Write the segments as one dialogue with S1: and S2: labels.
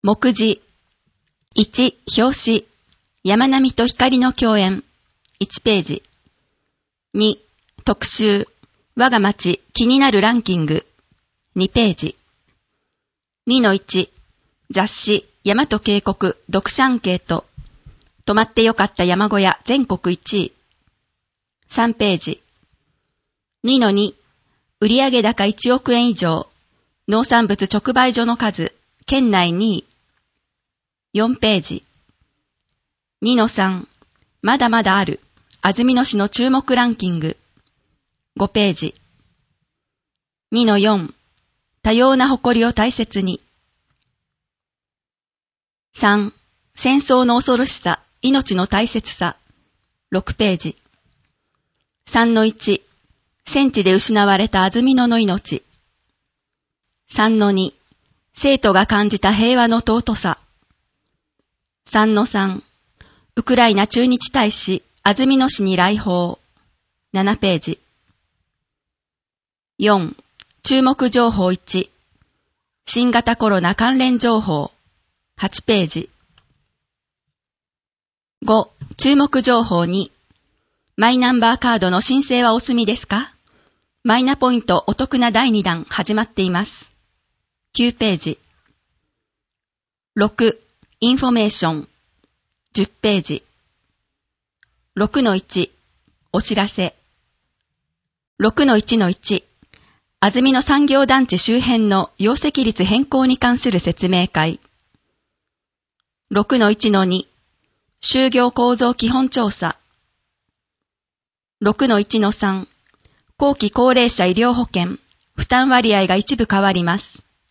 S1: 目次。1、表紙。山並と光の共演。1ページ。2、特集。我が町気になるランキング。2ページ。2-1、雑誌、大和渓谷、読者アンケート。泊まってよかった山小屋、全国1位。3ページ。2-2、売上高1億円以上。農産物直売所の数、県内2位。4ページ。2-3、まだまだある、安曇野市の注目ランキング。5ページ。2-4、多様な誇りを大切に。3、戦争の恐ろしさ、命の大切さ。6ページ。3-1、戦地で失われた安曇野の命。3-2、生徒が感じた平和の尊さ。3-3、ウクライナ駐日大使、安曇野市に来訪。7ページ。4、注目情報1、新型コロナ関連情報。8ページ。5、注目情報2、マイナンバーカードの申請はお済みですか？マイナポイントお得な第2弾始まっています。9ページ。6、インフォメーション。10ページ。6-1、お知らせ。6-1-1、安曇野産業団地周辺の容積率変更に関する説明会。6-1-2、就業構造基本調査。6-1-3、後期高齢者医療保険、負担割合が一部変わります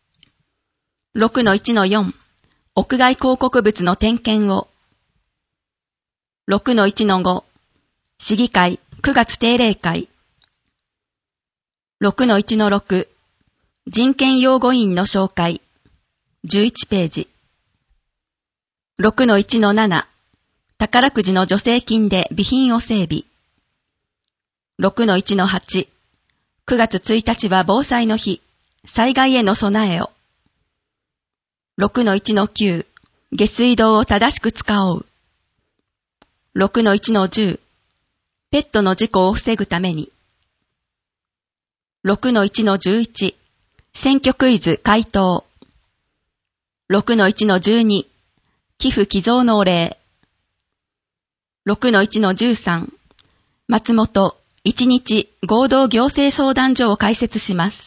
S1: 。6-1-4、屋外広告物の点検を。6-1-5、市議会9月定例会。6-1-6、人権擁護員の紹介。11ページ。6-1-7、宝くじの助成金で備品を整備。6-1-8、9月1日は防災の日、災害への備えを。6-1-9、下水道を正しく使おう。6-1-10、ペットの事故を防ぐために。6-1-11、選挙クイズ回答。6-1-12、寄付寄贈のお礼。6-1-13、松本1日合同行政相談所を開設します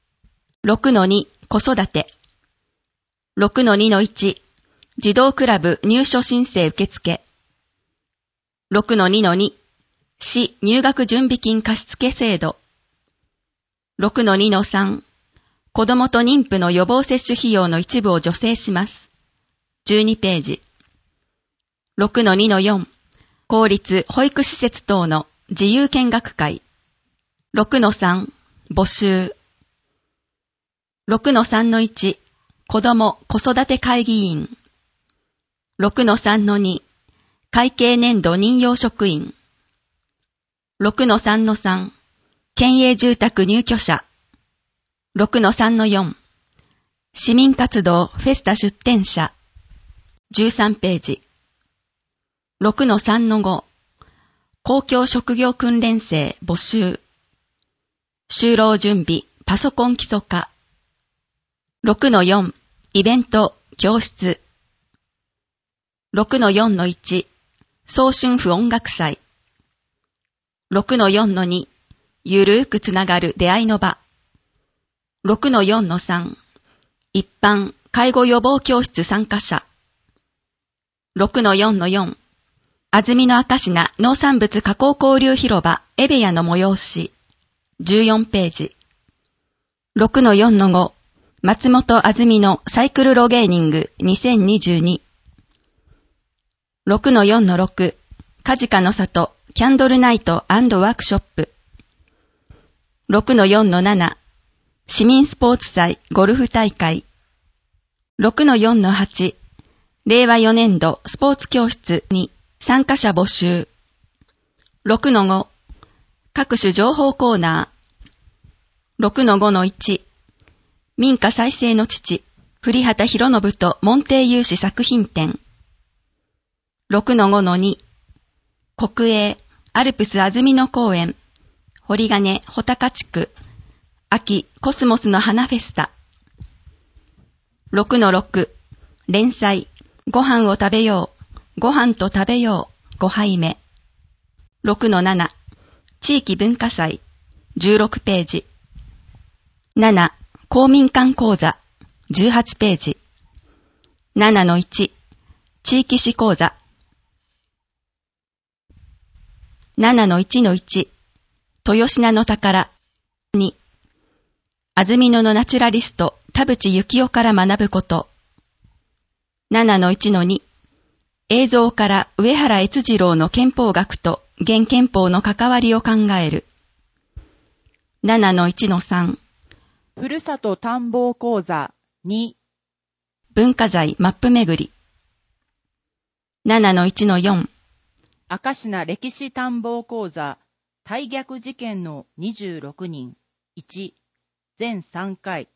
S1: 。6-2、子育て。6-2-1、児童クラブ入所申請受付。6-2-2、市入学準備金貸付制度。6-2-3、子どもと妊婦の予防接種費用の一部を助成します。12ページ。6-2-4、公立保育施設等の自由見学会。6-3、募集。6-3-1、子ども子育て会議員。6-3-2、会計年度任用職員。6-3-3、県営住宅入居者。6-3-4、市民活動フェスタ出展者。13ページ。6-3-5、公共職業訓練生募集。就労準備パソコン基礎化。6-4、イベント教室。6-4-1、早春婦音楽祭。6-4-2、ゆるーくつながる出会いの場。6-4-3、一般介護予防教室参加者。6-4-4、安曇野赤品農産物加工交流広場エベヤの催し。14ページ。6-4-5、松本安曇野サイクルロゲーニング2022。6-4-6、カジカの里キャンドルナイト&ワークショップ。6-4-7、市民スポーツ祭ゴルフ大会。6-4-8、令和4年度スポーツ教室に参加者募集。6-5、各種情報コーナー。6-5-1、民家再生の父、 栗畑博信と門弟有志作品展。6-5-2 国営アルプス安曇野公園堀金穂高地区秋コスモスの花フェスタ。6-6 連載ご飯を食べようご飯と食べよう5杯目。6-7 地域文化祭16ページ。7公民館講座18ページ。7-1 地域史講座。7-1-1 豊品の宝。2安曇野のナチュラリスト田淵幸雄から学ぶこと。7-1-2 映像から上原越次郎の憲法学と現憲法の関わりを考える。7-1-3
S2: ふるさと探訪講座2
S1: 文化財マップ巡り。7-1-4
S2: 明石名歴史探訪講座大逆事件の26人1全3回。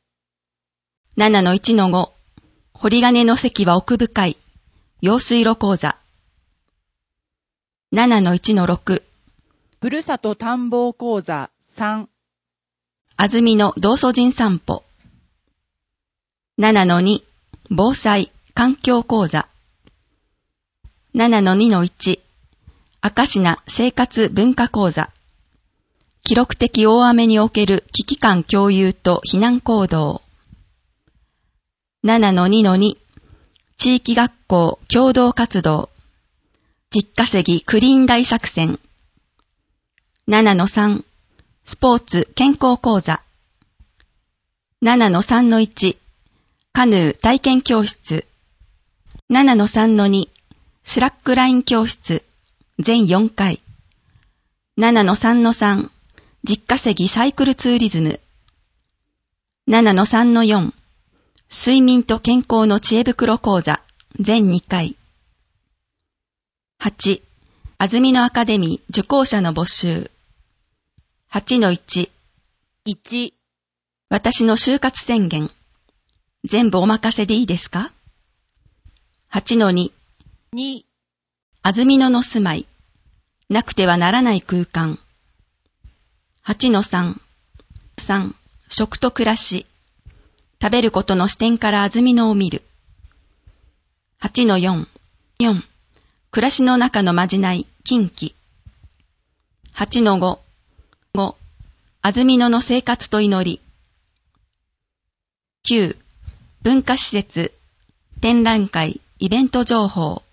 S1: 7-1-5 堀金の関は奥深い用水路講座。7-1-6
S2: ふるさと探訪講座3
S1: 安曇野道祖神散歩。7-2 防災環境講座。7-2-1 明石名生活文化講座。記録的大雨における危機感共有と避難行動。7-2-2 地域学校共同活動。実稼ぎクリーン大作戦。7-3 スポーツ健康講座。7-3-1 カヌー体験教室。7-3-2 スラックライン教室全4回。7-3-3 実稼ぎサイクルツーリズム。7-3-4 睡眠と健康の知恵袋講座全2回。8安曇野アカデミー受講者の募集。8-1
S2: 1
S1: 私の就活宣言全部お任せでいいですか。 8-2
S2: 2
S1: 安曇野の住まいなくてはならない空間。8-3 3食と暮らし食べることの視点から安曇野を見る。8-4 4暮らしの中のまじない近畿。8-5 5安曇野の生活と祈り。9文化施設展覧会イベント情報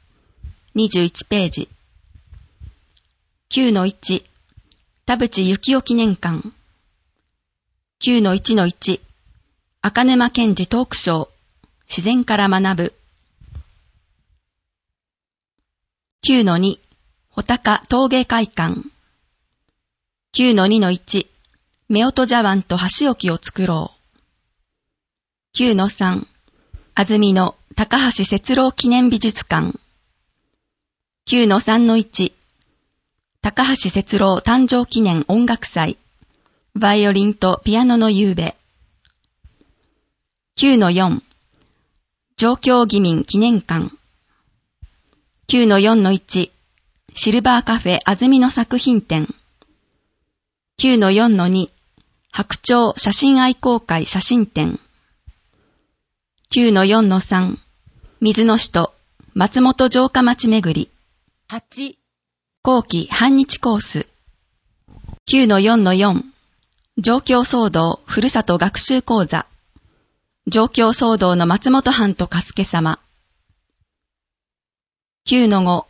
S1: 21ページ。9-1 田淵幸雄記念館。9-1-1 赤沼健治トークショー自然から学ぶ。9-2 穂高陶芸会館。9-2-1 夫婦茶碗と箸置きを作ろう。9-3 安曇野高橋節郎記念美術館。9-3-1 高橋節郎誕生記念音楽祭バイオリンとピアノの夕べ。9-4 上京義民記念館。9-4-1 シルバーカフェ安曇野作品展。9-4-2 白鳥写真愛好会写真展。9-4-3 水野市と松本城下町巡り。
S2: 8
S1: 後期半日コース。9-4-4 上京騒動ふるさと学習講座。上京騒動の松本藩と加助様。9-5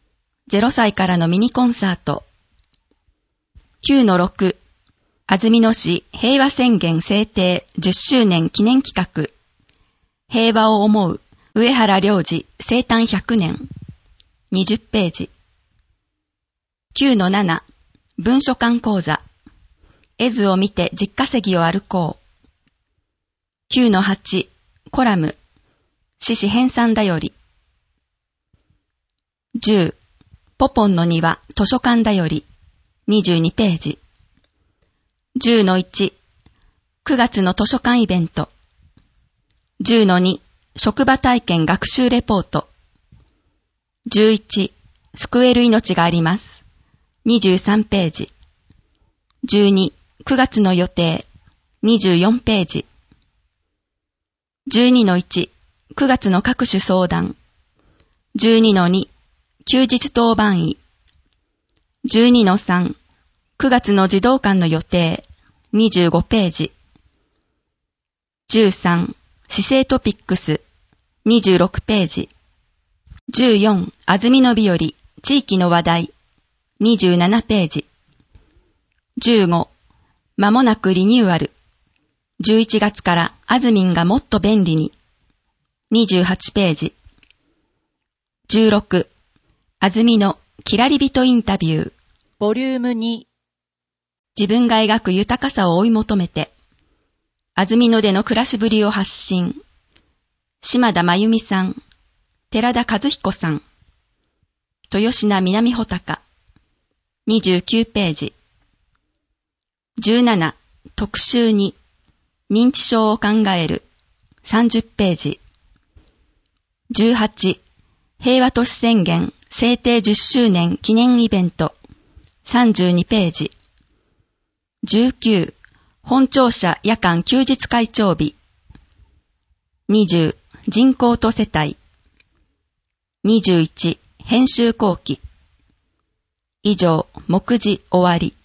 S1: 0歳からのミニコンサート。9-6 安曇野市平和宣言制定10周年記念企画平和を思う上原良治生誕100年20ページ。9-7 文書館講座絵図を見て実稼ぎを歩こう。9-8 コラム獅子編纂だより。10ポポンの庭図書館だより22ページ。10-1 9月の図書館イベント。 10-2 職場体験学習レポート。11救える命があります。23ページ。12 9月の予定。24ページ。12-1 9月の各種相談。12-2 休日当番医。12-3 9月の児童館の予定。25ページ。13姿勢トピックス。26ページ。14安曇野日和地域の話題。27ページ。15まもなくリニューアル。11月からあずみんがもっと便利に。28ページ。16あずみのきらりびとインタビュー。
S2: ボリューム2。
S1: 自分が描く豊かさを追い求めて。あずみのでの暮らしぶりを発信。島田真由美さん。寺田和彦さん。豊品南穂高。29ページ。17特集2認知症を考える。30ページ。18平和都市宣言制定10周年記念イベント。32ページ。19本庁舎夜間休日会長日。20人口と世帯。21編集後期。以上目次終わり。